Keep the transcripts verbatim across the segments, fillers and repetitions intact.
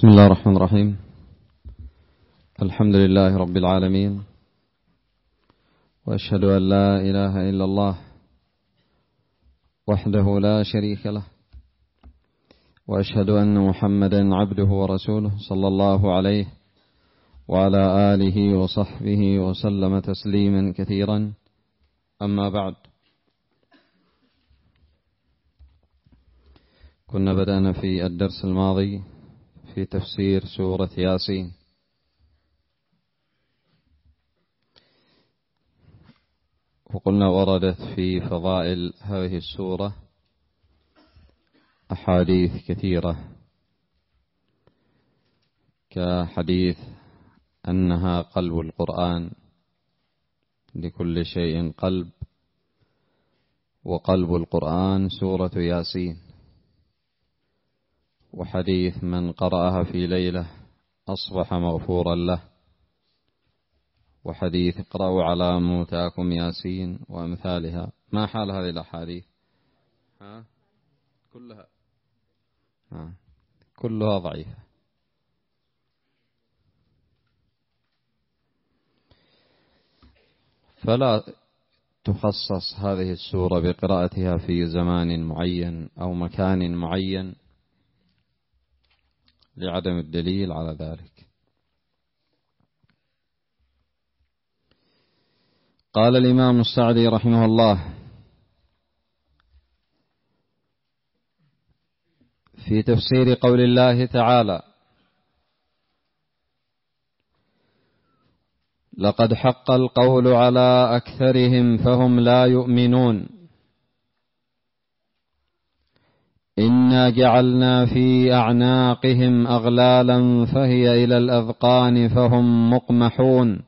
بسم الله الرحمن الرحيم. الحمد لله رب العالمين، وأشهد أن لا إله إلا الله وحده لا شريك له، وأشهد أن محمدا عبده ورسوله صلى الله عليه وعلى آله وصحبه وسلم تسليما كثيرا. أما بعد، كنا بدأنا في الدرس الماضي في تفسير سورة ياسين، وقلنا وردت في فضائل هذه السورة أحاديث كثيرة، كحديث أنها قلب القرآن، لكل شيء قلب، وقلب القرآن سورة ياسين، وحديث من قرأها في ليلة أصبح مغفورا له، وحديث اقرأوا على موتاكم ياسين وأمثالها. ما حال هذه الأحاديث؟ ها؟ كلها ها. كلها ضعيفة. فلا تخصص هذه السورة بقراءتها في زمان معين أو مكان معين لعدم الدليل على ذلك. قال الإمام السعدي رحمه الله في تفسير قول الله تعالى: لقد حق القول على أكثرهم فهم لا يؤمنون، إنا جعلنا في أعناقهم أغلالا فهي إلى الأذقان فهم مقمحون،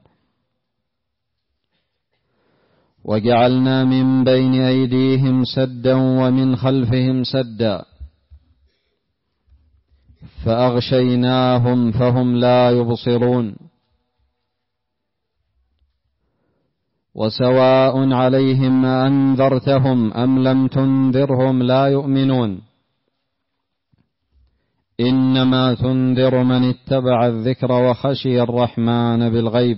وجعلنا من بين أيديهم سدا ومن خلفهم سدا فأغشيناهم فهم لا يبصرون، وسواء عليهم أنذرتهم أم لم تنذرهم لا يؤمنون، إنما تنذر من اتبع الذكر وخشي الرحمن بالغيب،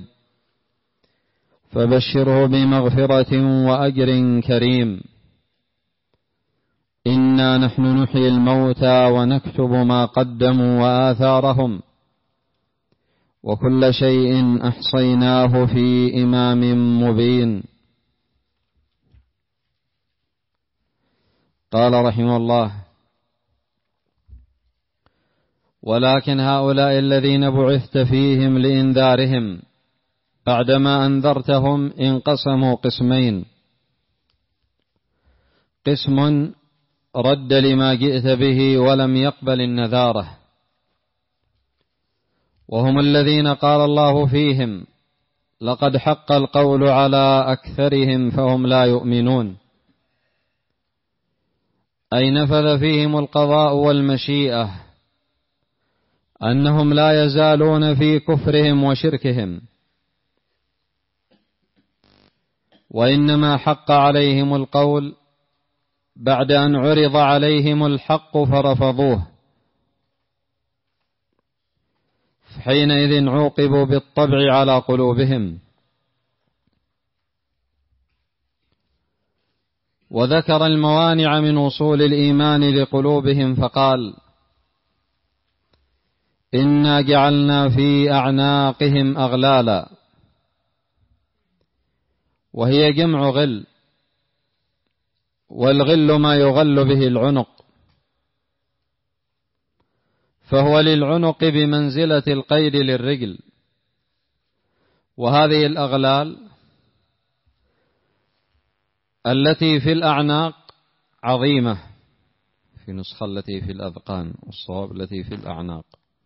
فبشره بمغفرة وأجر كريم. إنا نحن نحيي الموتى ونكتب ما قدموا وآثارهم، وكل شيء أحصيناه في إمام مبين. قال رحمه الله: ولكن هؤلاء الذين بعثت فيهم لإنذارهم بعدما أنذرتهم انقسموا قسمين: قسم رد لما جئت به ولم يقبل النذارة، وهم الذين قال الله فيهم: لقد حق القول على أكثرهم فهم لا يؤمنون، أي نفذ فيهم القضاء والمشيئة أنهم لا يزالون في كفرهم وشركهم، وإنما حق عليهم القول بعد أن عرض عليهم الحق فرفضوه، حينئذ عوقبوا بالطبع على قلوبهم. وذكر الموانع من وصول الإيمان لقلوبهم فقال: إنا جعلنا في أعناقهم أغلالا، وهي جمع غل، والغل ما يغل به العنق، فهو للعنق بمنزلة القيد للرجل. وهذه الأغلال التي في الأعناق عظيمة، في نسخة التي في الأذقان، والصواب التي في الأعناق.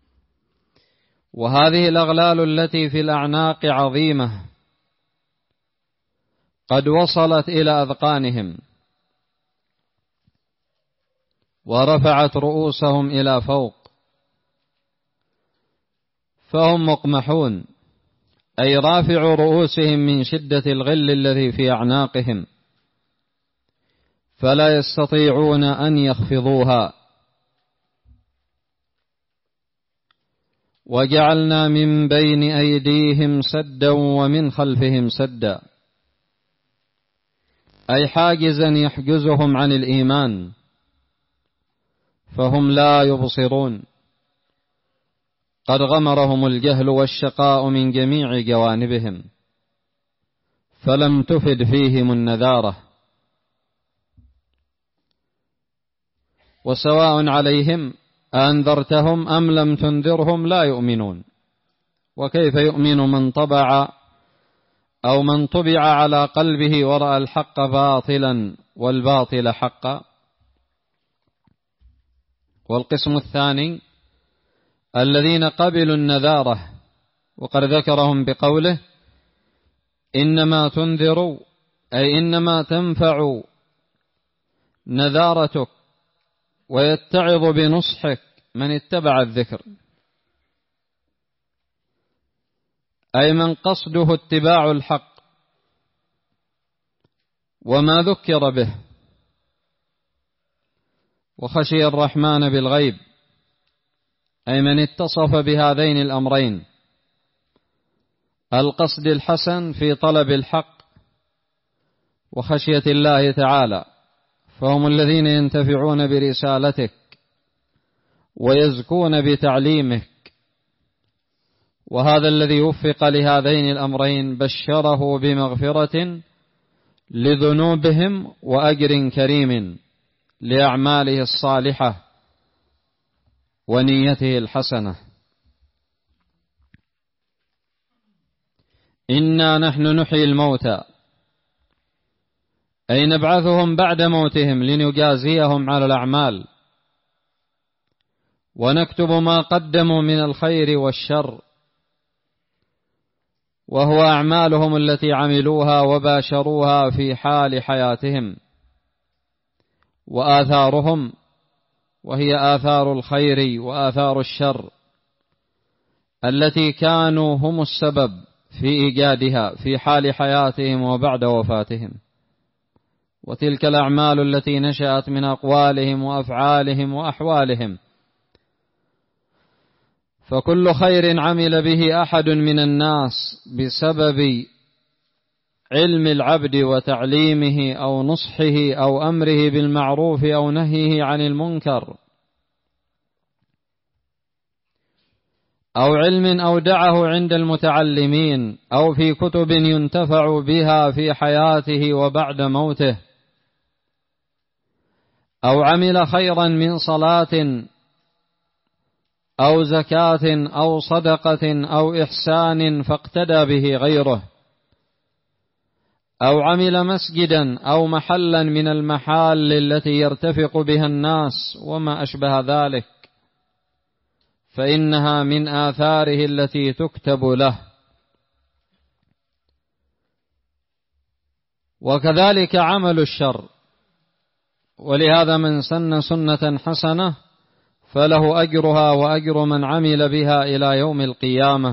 وهذه الأغلال التي في الأعناق عظيمة قد وصلت إلى أذقانهم ورفعت رؤوسهم إلى فوق، فهم مقمحون، أي رافع رؤوسهم من شدة الغل الذي في أعناقهم، فلا يستطيعون أن يخفضوها. وجعلنا من بين أيديهم سدا ومن خلفهم سدا، أي حاجزا يحجزهم عن الإيمان فهم لا يبصرون، قد غمرهم الجهل والشقاء من جميع جوانبهم فلم تفد فيهم النذارة، وسواء عليهم أنذرتهم أم لم تنذرهم لا يؤمنون. وكيف يؤمن من طبع أو من طبع على قلبه ورأى الحق باطلا والباطل حقا؟ والقسم الثاني الذين قبلوا النذارة، وقد ذكرهم بقوله إنما تنذر، أي إنما تنفع نذارتك ويتعظ بنصحك من اتبع الذكر، أي من قصده اتباع الحق وما ذكر به وخشي الرحمن بالغيب، أي من اتصف بهذين الأمرين، القصد الحسن في طلب الحق وخشية الله تعالى، فهم الذين ينتفعون برسالتك ويزكون بتعليمك. وهذا الذي وفق لهذين الأمرين بشره بمغفرة لذنوبهم وأجر كريم لأعماله الصالحة ونيته الحسنة. إنا نحن نحيي الموتى، أي نبعثهم بعد موتهم لنجازيهم على الأعمال ونكتب ما قدموا من الخير والشر، وهو أعمالهم التي عملوها وباشروها في حال حياتهم، وآثارهم وهي آثار الخير وآثار الشر التي كانوا هم السبب في إيجادها في حال حياتهم وبعد وفاتهم، وتلك الأعمال التي نشأت من أقوالهم وأفعالهم وأحوالهم. فكل خير عمل به أحد من الناس بسبب علم العبد وتعليمه أو نصحه أو أمره بالمعروف أو نهيه عن المنكر، أو علم أودعه عند المتعلمين أو في كتب ينتفع بها في حياته وبعد موته، أو عمل خيرا من صلاة أو زكاة أو صدقة أو إحسان فاقتدى به غيره، أو عمل مسجدا أو محلا من المحال التي يرتفق بها الناس وما أشبه ذلك، فإنها من آثاره التي تكتب له. وكذلك عمل الشر، ولهذا من سن سنة حسنة فله أجرها وأجر من عمل بها إلى يوم القيامة،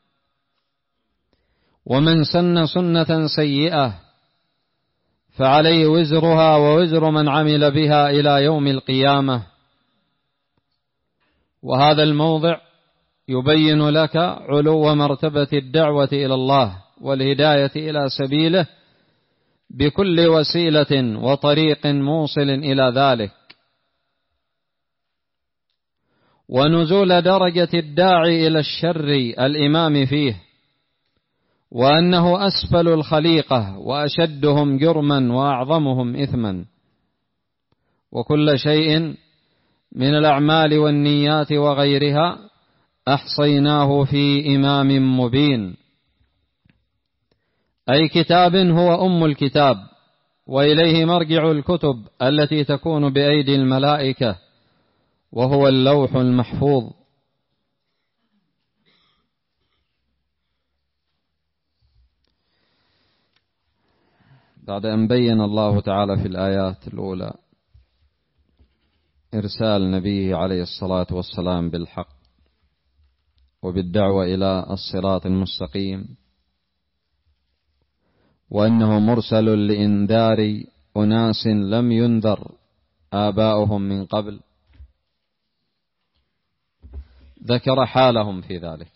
ومن سن سنة سيئة فعليه وزرها ووزر من عمل بها إلى يوم القيامة. وهذا الموضع يبين لك علو مرتبة الدعوة إلى الله والهداية إلى سبيله بكل وسيلة وطريق موصل إلى ذلك، ونزول درجة الداعي إلى الشر الإمام فيه، وأنه أسفل الخليقة وأشدهم جرما وأعظمهم إثما، وكل شيء من الأعمال والنيات وغيرها أحصيناه في إمام مبين، أي كتاب هو أم الكتاب، وإليه مرجع الكتب التي تكون بأيدي الملائكة، وهو اللوح المحفوظ. بعد أن بين الله تعالى في الآيات الأولى إرسال نبيه عليه الصلاة والسلام بالحق وبالدعوة إلى الصراط المستقيم، وأنه مرسل لإنذار أناس لم ينذر آباؤهم من قبل، ذكر حالهم في ذلك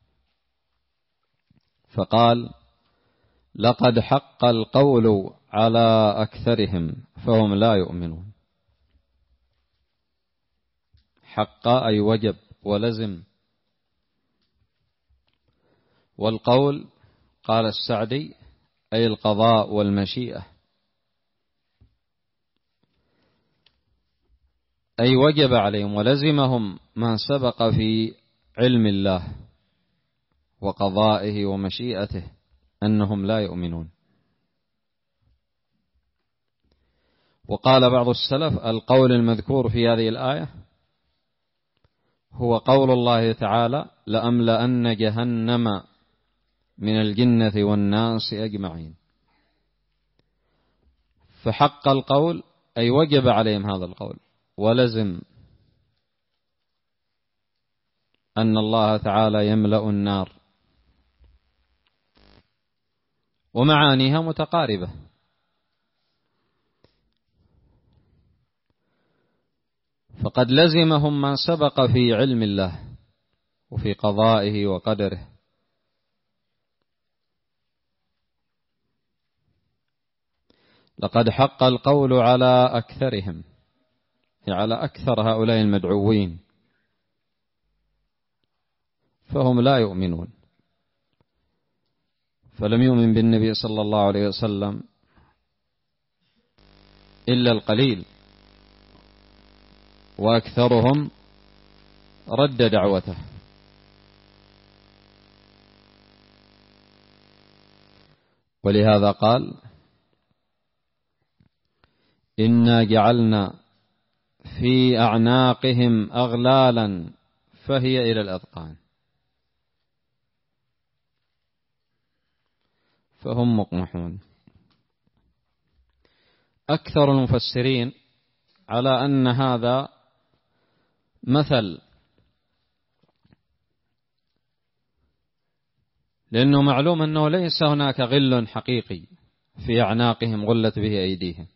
فقال: لقد حق القول على أكثرهم فهم لا يؤمنون. حق أي وجب ولزم. والقول قال السعدي أي القضاء والمشيئة، أي وجب عليهم ولزمهم ما سبق في علم الله وقضائه ومشيئته أنهم لا يؤمنون. وقال بعض السلف: القول المذكور في هذه الآية هو قول الله تعالى: لأملأن جهنم من الجنة والناس أجمعين. فحق القول أي وجب عليهم هذا القول ولزم أن الله تعالى يملأ النار، ومعانيها متقاربة. فقد لزمهم ما سبق في علم الله وفي قضائه وقدره. لقد حق القول على أكثرهم، يعني على أكثر هؤلاء المدعوين، فهم لا يؤمنون. فلم يؤمن بالنبي صلى الله عليه وسلم إلا القليل، وأكثرهم رد دعوته. ولهذا قال: إنا جعلنا في أعناقهم أغلالا فهي إلى الأذقان فهم مقمحون. أكثر المفسرين على أن هذا مثل، لأنه معلوم أنه ليس هناك غل حقيقي في أعناقهم غلت به أيديهم،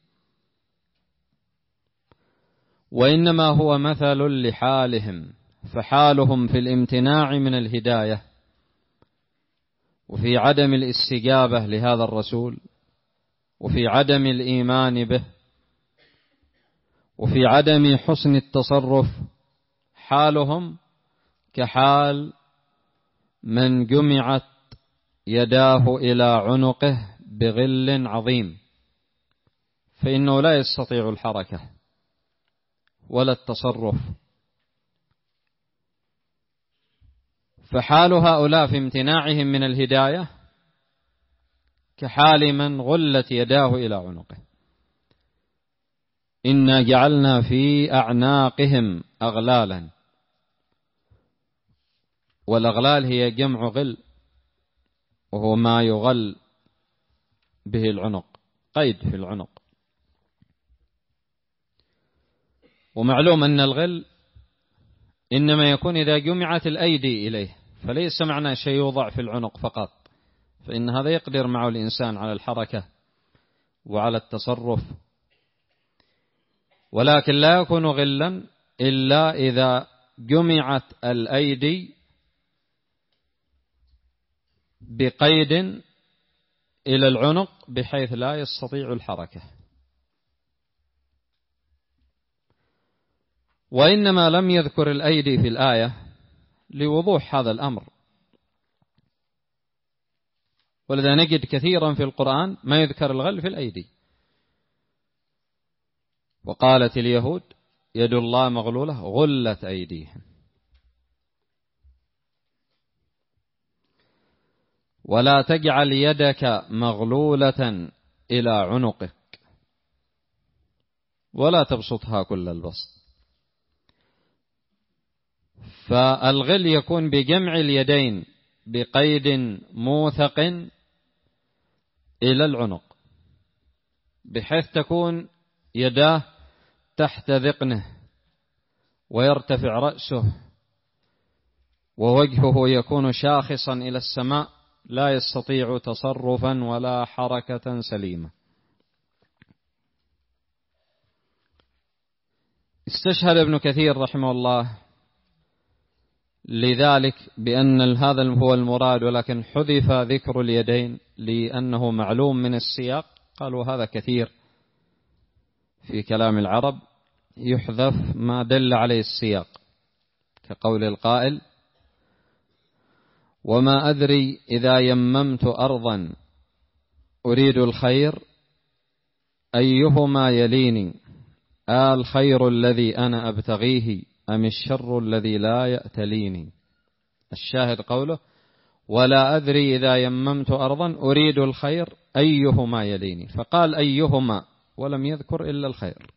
وإنما هو مثل لحالهم. فحالهم في الامتناع من الهداية وفي عدم الاستجابة لهذا الرسول وفي عدم الإيمان به وفي عدم حسن التصرف، حالهم كحال من جمعت يداه إلى عنقه بغل عظيم، فإنه لا يستطيع الحركة ولا التصرف. فحال هؤلاء في امتناعهم من الهداية كحال من غلت يداه إلى عنقه. إنا جعلنا في أعناقهم أغلالا، والأغلال هي جمع غل، وهو ما يغل به العنق، قيد في العنق. ومعلوم أن الغل إنما يكون إذا جمعت الأيدي إليه، فليس معنى شيء يوضع في العنق فقط، فإن هذا يقدر معه الإنسان على الحركة وعلى التصرف، ولكن لا يكون غلا إلا إذا جمعت الأيدي بقيد إلى العنق بحيث لا يستطيع الحركة. وإنما لم يذكر الأيدي في الآية لوضوح هذا الأمر، ولذا نجد كثيرا في القرآن ما يذكر الغل في الأيدي. وقالت اليهود يد الله مغلولة غلت أيديهم. ولا تجعل يدك مغلولة إلى عنقك ولا تبسطها كل البسط. فالغل يكون بجمع اليدين بقيد موثق إلى العنق، بحيث تكون يداه تحت ذقنه ويرتفع رأسه ووجهه يكون شاخصا إلى السماء، لا يستطيع تصرفا ولا حركة سليمة. استشهد ابن كثير رحمه الله لذلك بأن هذا هو المراد، ولكن حذف ذكر اليدين لأنه معلوم من السياق. قالوا هذا كثير في كلام العرب، يحذف ما دل عليه السياق، كقول القائل: وما أدري إذا يممت أرضا أريد الخير أيهما يليني، آه الخير الذي أنا أبتغيه أم الشر الذي لا يأتليني. الشاهد قوله: ولا أدري إذا يممت أرضا أريد الخير أيهما يليني، فقال أيهما ولم يذكر إلا الخير،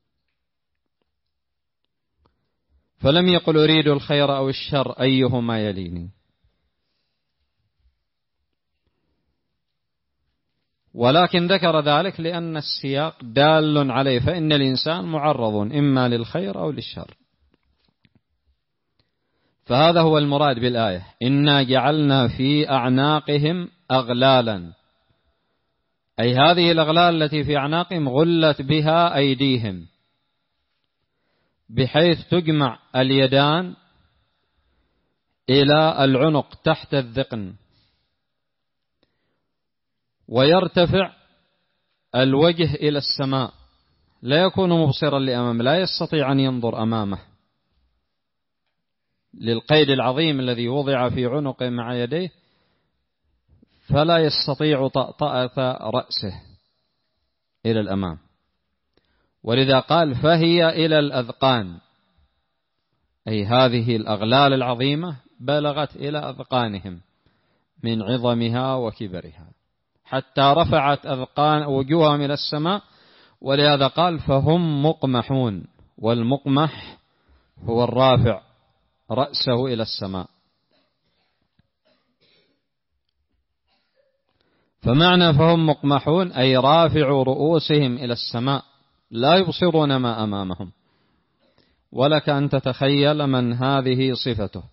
فلم يقل أريد الخير أو الشر أيهما يليني. ولكن ذكر ذلك لأن السياق دال عليه، فإن الإنسان معرض إما للخير أو للشر. فهذا هو المراد بالآية: إنا جعلنا في أعناقهم أغلالا، أي هذه الأغلال التي في أعناقهم غلت بها أيديهم، بحيث تجمع اليدان إلى العنق تحت الذقن، ويرتفع الوجه إلى السماء، لا يكون مبصرا لأمامه، لا يستطيع أن ينظر أمامه للقيد العظيم الذي وضع في عنقه مع يديه، فلا يستطيع طأطأة رأسه إلى الأمام. ولذا قال: فهي إلى الأذقان، أي هذه الأغلال العظيمة بلغت إلى أذقانهم من عظمها وكبرها، حتى رفعت أذقان وجوههم إلى السماء. ولهذا قال: فهم مقمحون، والمقمح هو الرافع رأسه إلى السماء. فمعنى فهم مقمحون أي رافعوا رؤوسهم إلى السماء، لا يبصرون ما أمامهم. ولك أن تتخيل من هذه صفته: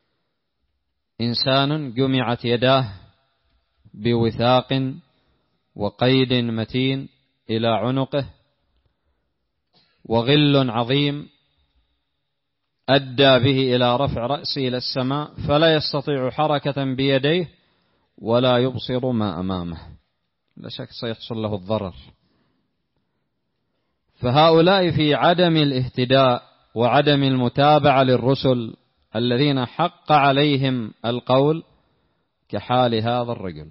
إنسان جمعت يداه بوثاق وقيد متين إلى عنقه، وغل عظيم أدى به إلى رفع رأسه إلى السماء، فلا يستطيع حركة بيديه ولا يبصر ما أمامه، لا شك سيحصل له الضرر. فهؤلاء في عدم الاهتداء وعدم المتابعة للرسل الذين حق عليهم القول كحال هذا الرجل.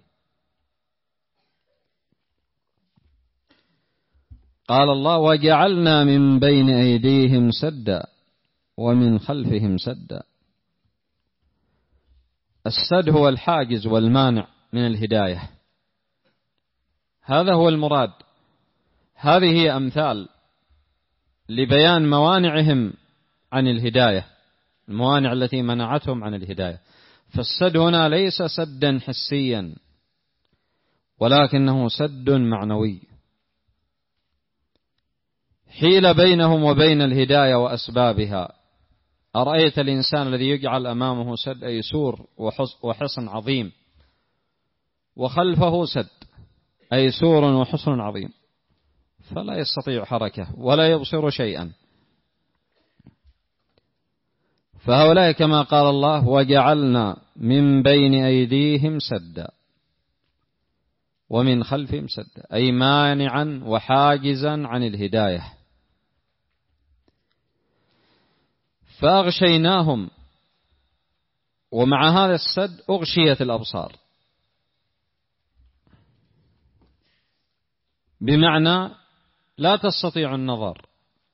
قال الله: وجعلنا من بين أيديهم سدا ومن خلفهم سدا. السد هو الحاجز والمانع من الهداية، هذا هو المراد. هذه هي أمثال لبيان موانعهم عن الهداية، الموانع التي منعتهم عن الهداية. فالسد هنا ليس سدا حسيا، ولكنه سد معنوي، حيل بينهم وبين الهداية وأسبابها. أرأيت الإنسان الذي يجعل أمامه سد، أي سور وحصن عظيم، وخلفه سد أي سور وحصن عظيم، فلا يستطيع حركة ولا يبصر شيئا. فهؤلاء كما قال الله: وجعلنا من بين أيديهم سدا ومن خلفهم سدا، أي مانعا وحاجزا عن الهداية. فأغشيناهم، ومع هذا السد أغشيت الأبصار، بمعنى لا تستطيع النظر،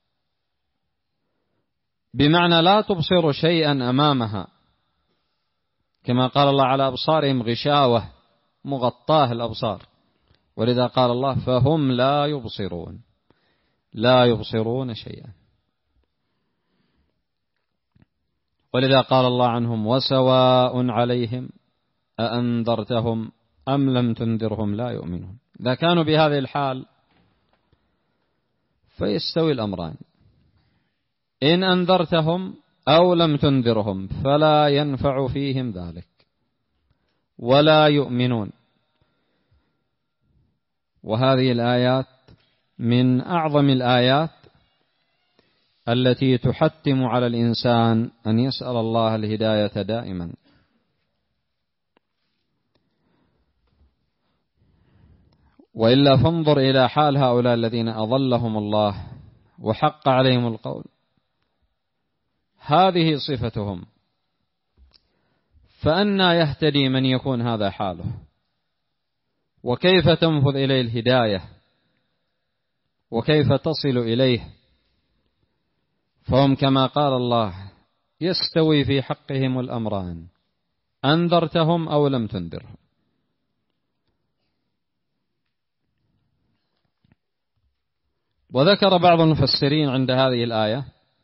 بمعنى لا تبصر شيئا أمامها، كما قال الله: على أبصارهم غشاوة، مغطاه الأبصار. ولذا قال الله: فهم لا يبصرون، لا يبصرون شيئا. ولذا قال الله عنهم: وسواء عليهم أأنذرتهم أم لم تنذرهم لا يؤمنون. إذا كانوا بهذه الحال فيستوي الأمران، إن أنذرتهم أو لم تنذرهم فلا ينفع فيهم ذلك ولا يؤمنون. وهذه الآيات من أعظم الآيات التي تحتم على الإنسان أن يسأل الله الهداية دائما. وإلا فانظر إلى حال هؤلاء الذين أضلهم الله وحق عليهم القول، هذه صفتهم، فأنى يهتدي من يكون هذا حاله؟ وكيف تنفذ إليه الهداية؟ وكيف تصل إليه؟ فهم كما قال الله يستوي في حقهم الأمران، أنذرتهم أو لم تنذرهم. وذكر بعض المفسرين عند هذه الآية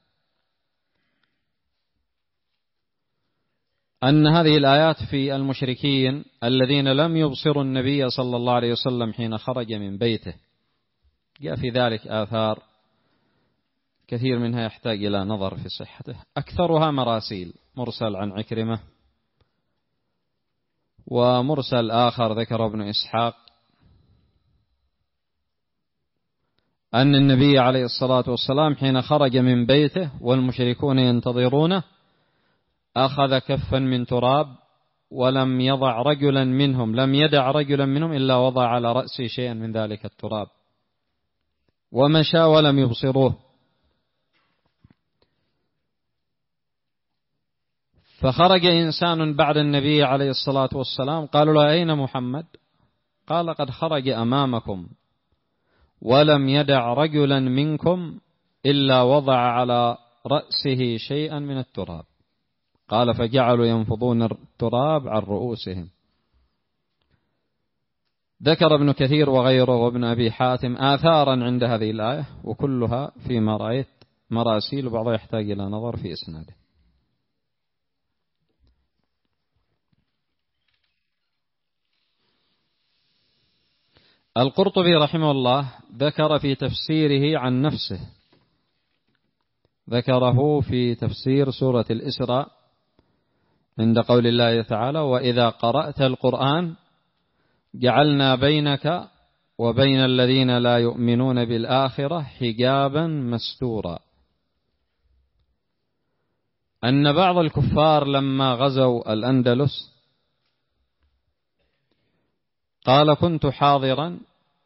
أن هذه الآيات في المشركين الذين لم يبصروا النبي صلى الله عليه وسلم حين خرج من بيته. جاء في ذلك آثار كثير منها يحتاج إلى نظر في صحته، أكثرها مراسيل، مرسل عن عكرمة، ومرسل آخر ذكر ابن إسحاق أن النبي عليه الصلاة والسلام حين خرج من بيته والمشركون ينتظرونه أخذ كفا من تراب ولم يضع رجلا منهم لم يدع رجلا منهم إلا وضع على رأسه شيئا من ذلك التراب، ومشى ولم يبصروه. فخرج إنسان بعد النبي عليه الصلاة والسلام، قالوا له أين محمد؟ قال قد خرج أمامكم ولم يدع رجلا منكم إلا وضع على رأسه شيئا من التراب. قال فجعلوا ينفضون التراب عن رؤوسهم. ذكر ابن كثير وغيره وابن أبي حاتم آثارا عند هذه الآية، وكلها فيما رأيت مراسيل، وبعضها يحتاج إلى نظر في إسناده. القرطبي رحمه الله ذكر في تفسيره عن نفسه، ذكره في تفسير سورة الإسراء عند قول الله تعالى وإذا قرأت القرآن جعلنا بينك وبين الذين لا يؤمنون بالآخرة حجابا مستورا، أن بعض الكفار لما غزوا الأندلس قال كنت حاضرا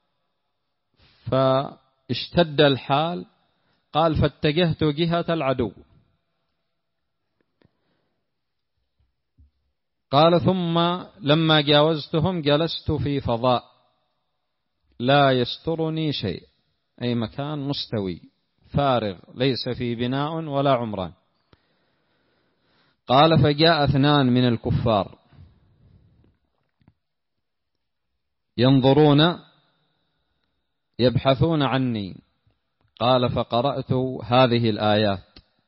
فاشتد الحال، قال فاتجهت جهة العدو، قال ثم لما جاوزتهم جلست في فضاء لا يسترني شيء، أي مكان مستوي فارغ ليس فيه بناء ولا عمران. قال فجاء اثنان من الكفار ينظرون يبحثون عني، قال فقرأت هذه الآيات،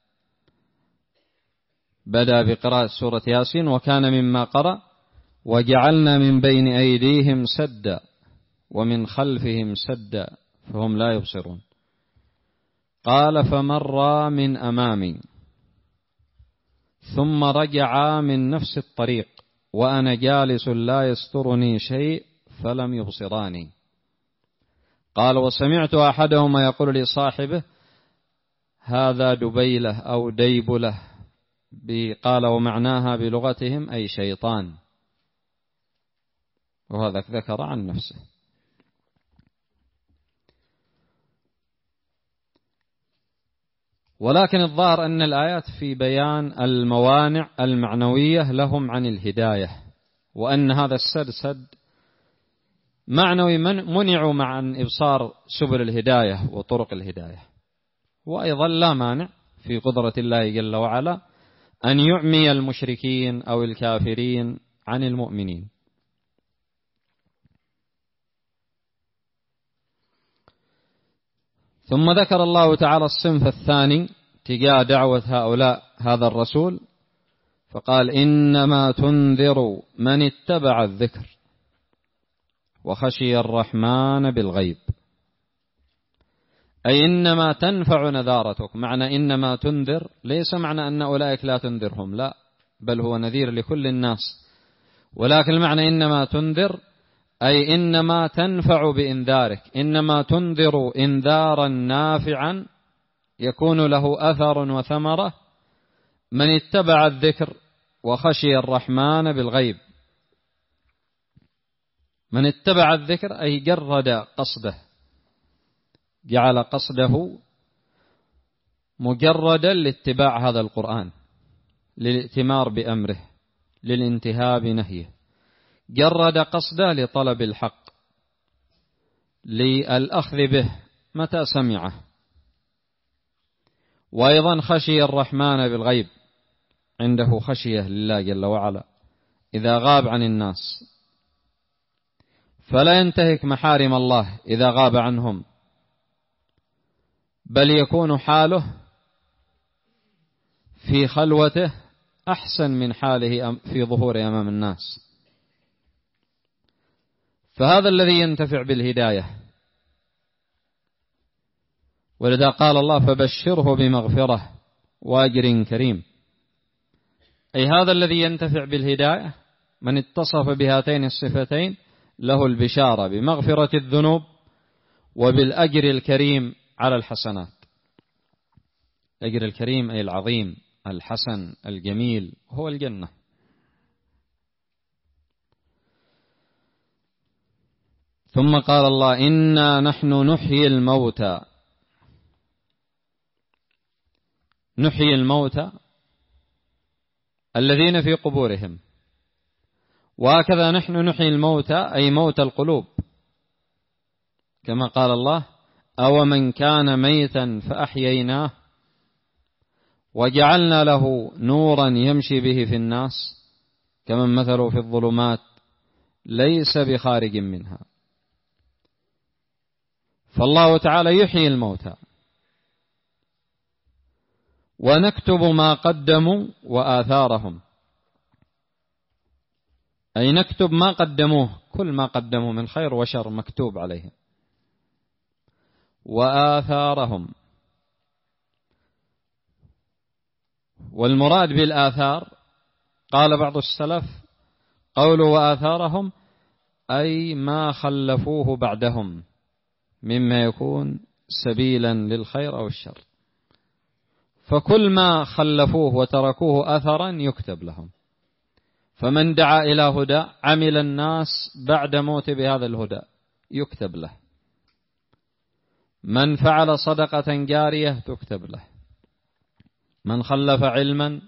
بدأ بقراءة سورة ياسين وكان مما قرأ وجعلنا من بين أيديهم سدا ومن خلفهم سدا فهم لا يبصرون. قال فمر من أمامي ثم رجع من نفس الطريق وأنا جالس لا يسترني شيء فلم يبصراني. قال وسمعت أحدهما يقول لصاحبه هذا دبيلة أو ديبلة، قال ومعناها بلغتهم أي شيطان، وهذا ذكر عن نفسه. ولكن الظاهر أن الآيات في بيان الموانع المعنوية لهم عن الهداية، وأن هذا السد سد معنوي منعوا مع عن إبصار سبل الهداية وطرق الهداية. وأيضا لا مانع في قدرة الله جل وعلا أن يعمي المشركين أو الكافرين عن المؤمنين. ثم ذكر الله تعالى الصنف الثاني تجاه دعوة هؤلاء هذا الرسول، فقال إنما تنذر من اتبع الذكر وخشي الرحمن بالغيب، أي إنما تنفع نذارتك. معنى إنما تنذر ليس معنى أن أولئك لا تنذرهم، لا، بل هو نذير لكل الناس، ولكن المعنى إنما تنذر أي إنما تنفع بإنذارك، إنما تنذر إنذارا نافعا يكون له أثر وثمرة من اتبع الذكر وخشي الرحمن بالغيب. من اتبع الذكر أي جرد قصده، جعل قصده مجردا لاتباع هذا القرآن، للائتمار بأمره، للانتهاء بنهيه، جرد قصده لطلب الحق، للأخذ به متى سمعه. وأيضا خشي الرحمن بالغيب، عنده خشية لله جل وعلا إذا غاب عن الناس، فلا ينتهك محارم الله إذا غاب عنهم، بل يكون حاله في خلوته أحسن من حاله في ظهور أمام الناس. فهذا الذي ينتفع بالهداية. ولذا قال الله فبشره بمغفرة وأجر كريم، أي هذا الذي ينتفع بالهداية من اتصف بهاتين الصفتين له البشارة بمغفرة الذنوب وبالأجر الكريم على الحسنات. الأجر الكريم أي العظيم الحسن الجميل هو الجنة. ثم قال الله إنا نحن نحيي الموتى. نحيي الموتى الذين في قبورهم، وهكذا نحن نحيي الموتى أي موت القلوب، كما قال الله أو من كان ميتا فأحييناه وجعلنا له نورا يمشي به في الناس كمن مثله في الظلمات ليس بخارج منها. فالله تعالى يحيي الموتى، ونكتب ما قدموا وآثارهم، أي نكتب ما قدموه، كل ما قدموا من خير وشر مكتوب عليهم. وآثارهم، والمراد بالآثار قال بعض السلف قولوا وآثارهم أي ما خلفوه بعدهم مما يكون سبيلا للخير أو الشر، فكل ما خلفوه وتركوه أثرا يكتب لهم. فمن دعا إلى هدى عمل الناس بعد موت بهذا الهدى يكتب له، من فعل صدقة جارية تكتب له، من خلف علما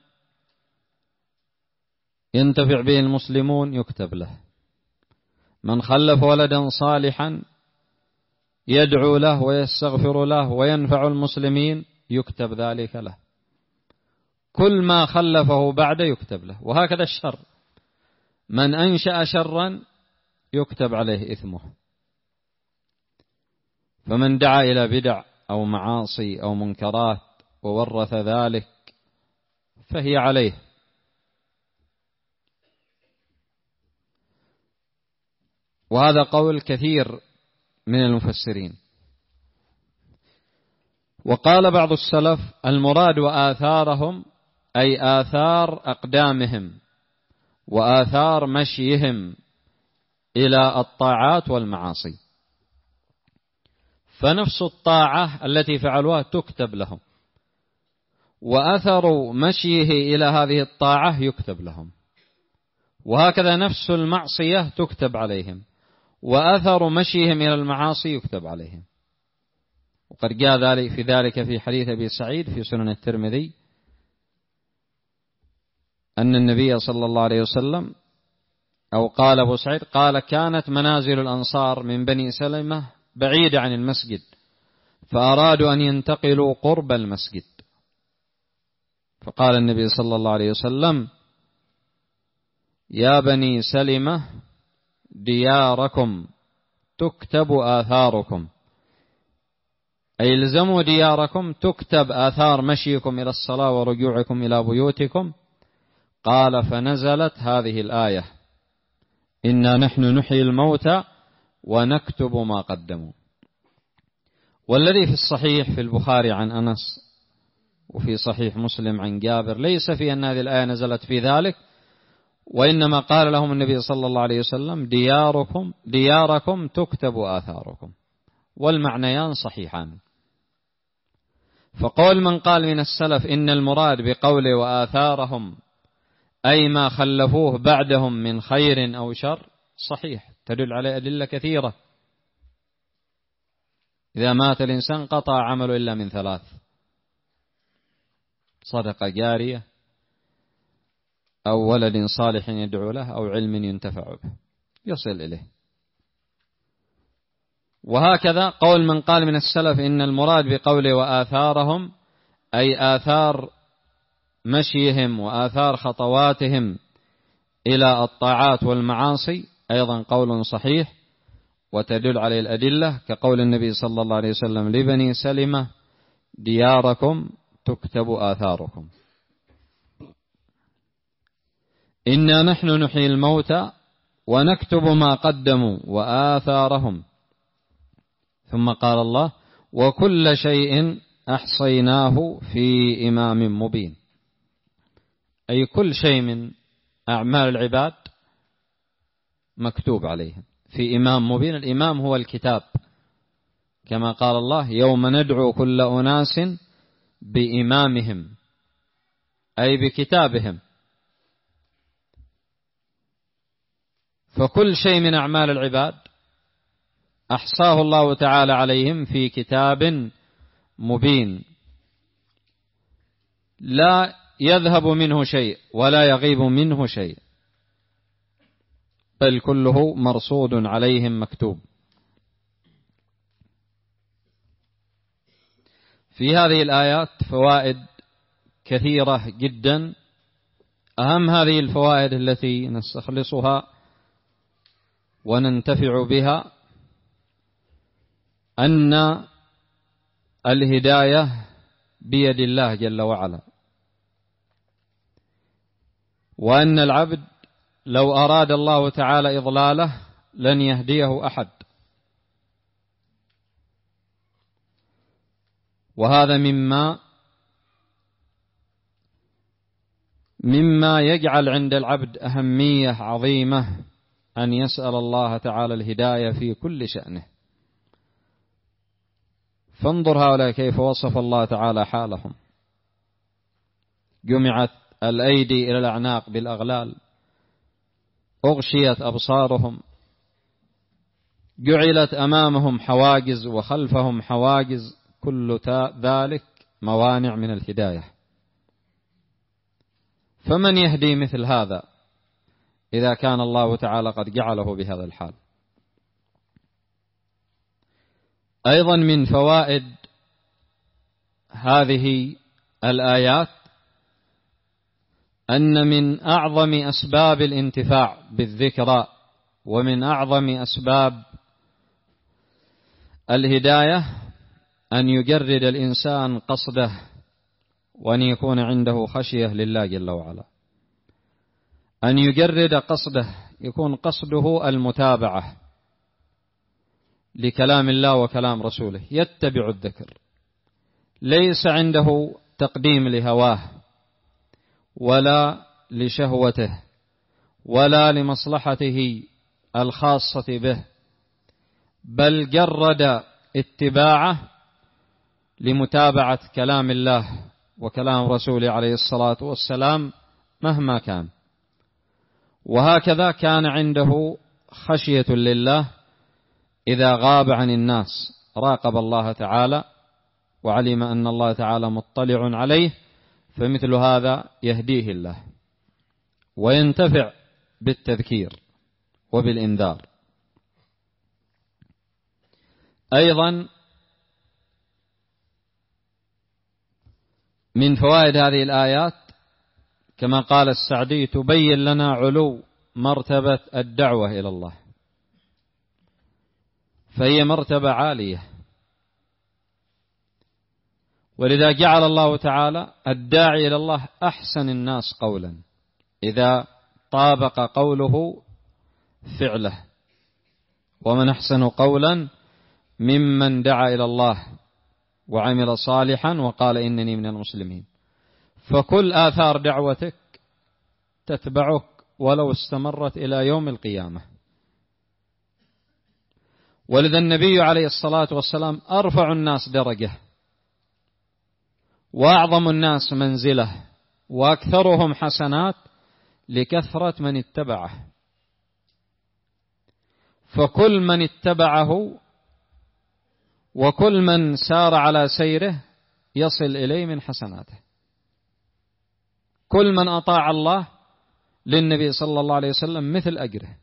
ينتفع به المسلمون يكتب له، من خلف ولدا صالحا يدعو له ويستغفر له وينفع المسلمين يكتب ذلك له. كل ما خلفه بعد يكتب له. وهكذا الشر، من أنشأ شرا يكتب عليه إثمه. فمن دعا إلى بدع أو معاصي أو منكرات وورث ذلك فهي عليه. وهذا قول كثير من المفسرين. وقال بعض السلف المراد وآثارهم أي آثار أقدامهم وآثار مشيهم إلى الطاعات والمعاصي، فنفس الطاعة التي فعلوها تكتب لهم، وأثر مشيه إلى هذه الطاعة يكتب لهم، وهكذا نفس المعصية تكتب عليهم، وأثر مشيهم إلى المعاصي يكتب عليهم. وقد جاء ذلك في ذلك في حديث أبي سعيد في سنن الترمذي أن النبي صلى الله عليه وسلم أو قال أبو سعيد قال كانت منازل الأنصار من بني سلمة بعيدة عن المسجد، فأرادوا أن ينتقلوا قرب المسجد، فقال النبي صلى الله عليه وسلم يا بني سلمة دياركم تكتب آثاركم، أي الزموا دياركم تكتب آثار مشيكم إلى الصلاة ورجوعكم إلى بيوتكم. قال فنزلت هذه الآية إنا نحن نحيي الموتى ونكتب ما قدموا. والذي في الصحيح في البخاري عن أنس وفي صحيح مسلم عن جابر ليس في أن هذه الآية نزلت في ذلك، وإنما قال لهم النبي صلى الله عليه وسلم دياركم دياركم تكتب آثاركم، والمعنيان صحيحان. فقول من قال من السلف إن المراد بقوله وآثارهم أي ما خلفوه بعدهم من خير أو شر صحيح، تدل عليه أدلة كثيرة. إذا مات الإنسان قطع عمله إلا من ثلاث: صدقة جارية، أو ولد صالح يدعو له، أو علم ينتفع به يصل إليه. وهكذا قول من قال من السلف إن المراد بقوله وآثارهم أي آثار مشيهم وآثار خطواتهم إلى الطاعات والمعاصي أيضا قول صحيح، وتدل عليه الأدلة كقول النبي صلى الله عليه وسلم لبني سلمة: دياركم تكتب آثاركم. إنا نحن نحيي الموتى ونكتب ما قدموا وآثارهم. ثم قال الله: وكل شيء أحصيناه في إمام مبين. أي كل شيء من أعمال العباد مكتوب عليهم في إمام مبين. الإمام هو الكتاب، كما قال الله: يوم ندعو كل أناس بإمامهم، أي بكتابهم. فكل شيء من أعمال العباد أحصاه الله تعالى عليهم في كتاب مبين، لا يذهب منه شيء ولا يغيب منه شيء، بل كله مرصود عليهم مكتوب. في هذه الآيات فوائد كثيرة جدا. أهم هذه الفوائد التي نستخلصها وننتفع بها أن الهداية بيد الله جل وعلا، وأن العبد لو أراد الله تعالى إضلاله لن يهديه أحد. وهذا مما مما يجعل عند العبد أهمية عظيمة أن يسأل الله تعالى الهداية في كل شأنه. فانظر هؤلاء كيف وصف الله تعالى حالهم: جمعت الأيدي إلى الأعناق بالأغلال، أغشيت أبصارهم، جعلت أمامهم حواجز وخلفهم حواجز، كل ذلك موانع من الهداية. فمن يهدي مثل هذا إذا كان الله تعالى قد جعله بهذا الحال؟ أيضا من فوائد هذه الآيات أن من أعظم أسباب الانتفاع بالذكرى ومن أعظم أسباب الهداية أن يجرد الإنسان قصده، وأن يكون عنده خشية لله جل وعلا. أن يجرد قصده، يكون قصده المتابعة لكلام الله وكلام رسوله، يتبع الذكر، ليس عنده تقديم لهواه ولا لشهوته ولا لمصلحته الخاصة به، بل جرد اتباعه لمتابعة كلام الله وكلام رسوله عليه الصلاة والسلام مهما كان. وهكذا كان عنده خشية لله، إذا غاب عن الناس راقب الله تعالى وعلم أن الله تعالى مطلع عليه، فمثل هذا يهديه الله وينتفع بالتذكير وبالإنذار. أيضا من فوائد هذه الآيات كما قال السعدي: تبين لنا علو مرتبة الدعوة إلى الله، فهي مرتبة عالية، ولذا جعل الله تعالى الداعي إلى الله أحسن الناس قولا، إذا طابق قوله فعله. ومن أحسن قولا ممن دعا إلى الله وعمل صالحا وقال إنني من المسلمين. فكل آثار دعوتك تتبعك ولو استمرت إلى يوم القيامة. ولذا النبي عليه الصلاة والسلام أرفع الناس درجة وأعظم الناس منزلة وأكثرهم حسنات لكثرة من اتبعه، فكل من اتبعه وكل من سار على سيره يصل إليه من حسناته. كل من أطاع الله للنبي صلى الله عليه وسلم مثل أجره.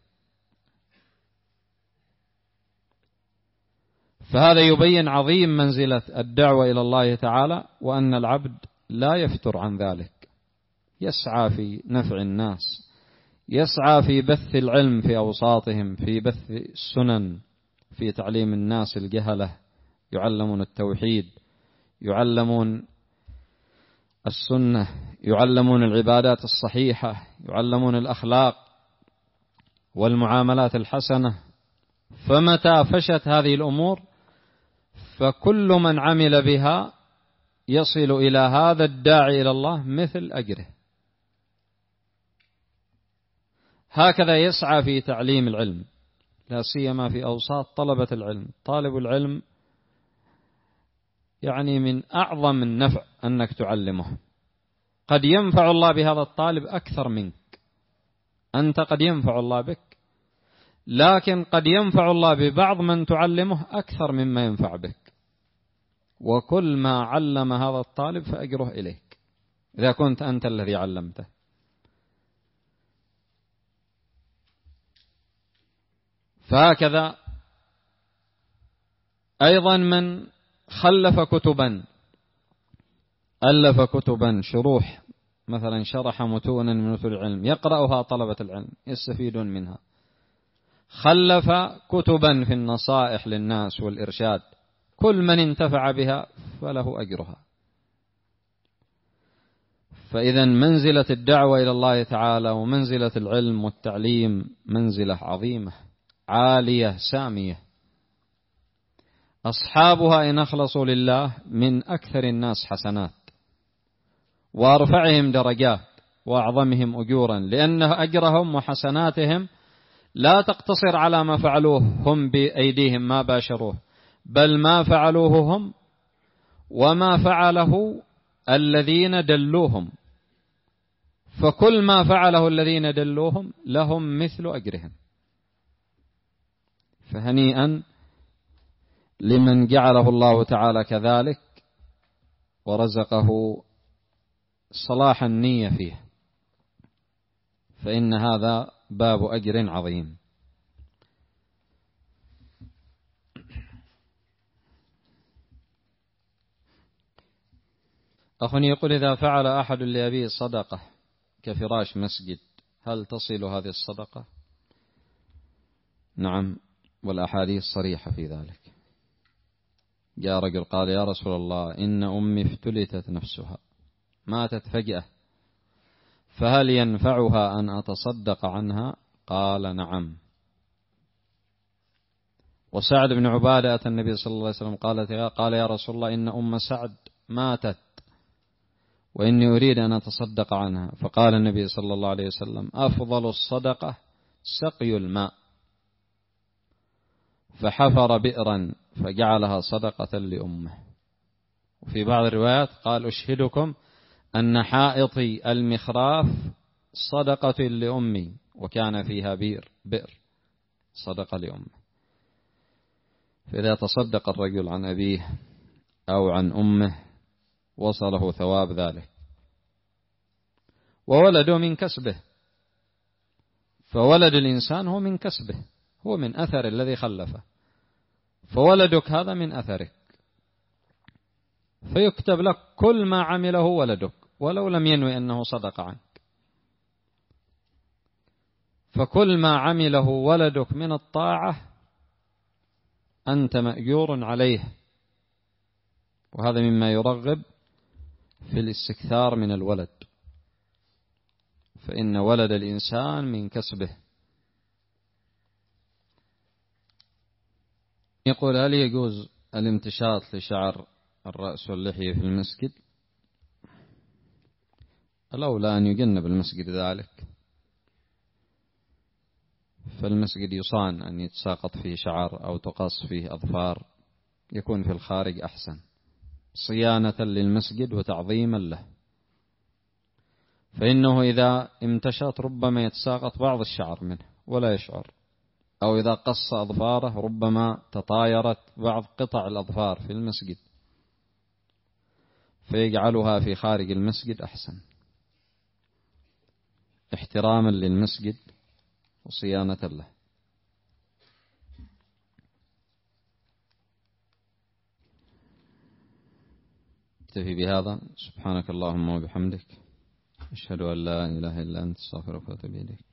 فهذا يبين عظيم منزلة الدعوة إلى الله تعالى، وأن العبد لا يفتر عن ذلك، يسعى في نفع الناس، يسعى في بث العلم في أوساطهم، في بث السنن، في تعليم الناس الجهلة، يعلمون التوحيد، يعلمون السنة، يعلمون العبادات الصحيحة، يعلمون الأخلاق والمعاملات الحسنة. فمتى فشت هذه الأمور فكل من عمل بها يصل إلى هذا الداعي إلى الله مثل أجره. هكذا يسعى في تعليم العلم، لا سيما في أوساط طلبة العلم. طالب العلم يعني من أعظم النفع أنك تعلمه. قد ينفع الله بهذا الطالب أكثر منك، أنت قد ينفع الله بك، لكن قد ينفع الله ببعض من تعلمه أكثر مما ينفع بك. وكل ما علم هذا الطالب فأجره إليك إذا كنت أنت الذي علمته. فهكذا أيضا من خلف كتبا، ألف كتبا شروح، مثلا شرح متونا من متون العلم يقرأها طلبة العلم يستفيدون منها، خلف كتبا في النصائح للناس والإرشاد، كل من انتفع بها فله أجرها. فإذا منزلة الدعوة إلى الله تعالى ومنزلة العلم والتعليم منزلة عظيمة عالية سامية، أصحابها إن أخلصوا لله من أكثر الناس حسنات وأرفعهم درجات وأعظمهم أجورا، لأن أجرهم وحسناتهم لا تقتصر على ما فعلوه هم بأيديهم ما باشروه، بل ما فعلوه هم وما فعله الذين دلوهم، فكل ما فعله الذين دلوهم لهم مثل أجرهم. فهنيئا لمن جعله الله تعالى كذلك ورزقه صلاح النية فيه، فإن هذا باب أجر عظيم. أخ يقول: إذا فعل أحد لأبيه صدقة كفراش مسجد هل تصل هذه الصدقة؟ نعم، والأحاديث صريحة في ذلك. جاء رجل قال: يا رسول الله، إن أمي افتلتت نفسها، ماتت فجأة، فهل ينفعها أن أتصدق عنها؟ قال: نعم. وسعد بن عبادة أتى النبي صلى الله عليه وسلم قالت قال: يا رسول الله، إن أم سعد ماتت وإني أريد أن أتصدق عنها. فقال النبي صلى الله عليه وسلم: أفضل الصدقة سقي الماء. فحفر بئرا فجعلها صدقة لأمه. وفي بعض الروايات قال: أشهدكم أن حائطي المخراف صدقة لأمي، وكان فيها بئر بئر صدقة لأمه. فإذا تصدق الرجل عن أبيه أو عن أمه وصله ثواب ذلك. وولده من كسبه، فولد الإنسان هو من كسبه، هو من أثر الذي خلفه، فولدك هذا من أثرك، فيكتب لك كل ما عمله ولدك ولو لم ينوي أنه صدق عنك. فكل ما عمله ولدك من الطاعة أنت مأجور عليه، وهذا مما يرغب في الاستكثار من الولد، فإن ولد الإنسان من كسبه. يقول: هل يجوز الامتشاط لشعر الرأس واللحية في المسجد؟ الأولى أن يجنب المسجد ذلك، فالمسجد يصان أن يتساقط فيه شعر أو تقص فيه أظفار، يكون في الخارج أحسن. صيانة للمسجد وتعظيما له، فإنه إذا امتشط ربما يتساقط بعض الشعر منه ولا يشعر، أو إذا قص أظفاره ربما تطايرت بعض قطع الأظفار في المسجد، فيجعلها في خارج المسجد أحسن احتراما للمسجد وصيانة له. اكتفي بهذا. سبحانك اللهم وبحمدك، أشهد أن لا إله إلا أنت، استغفرك وأتوب إليك.